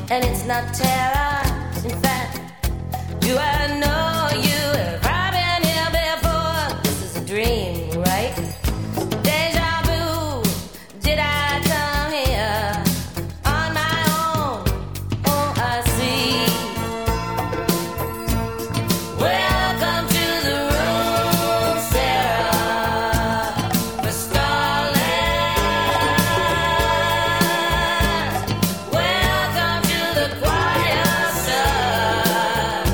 and it's not terror. In fact, do I know you? Have I been here before? This is a dream, right? Deja vu. Did I come here on my own? Oh, I see. Welcome to the room, Sarah, for starlight. Welcome to the choir, sir.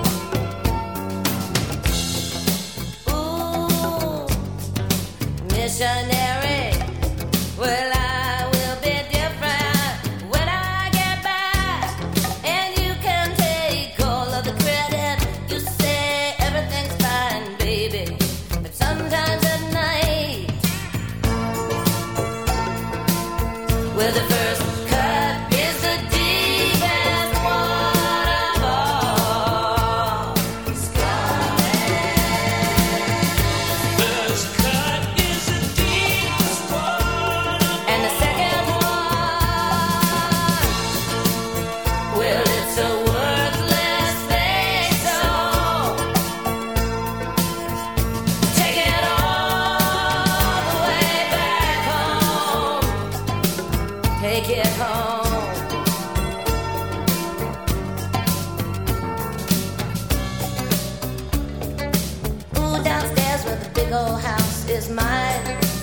Ooh, missionary. Well, I will be different when I get back, and you can take all of the credit. You say everything's fine, baby, but sometimes at night, well, the first cut is the deepest one of all. First cut is the deepest one. And the second one, well, it's a worthless thing, so take it all the way back home. Take it home. Ooh, downstairs where the big old house is mine.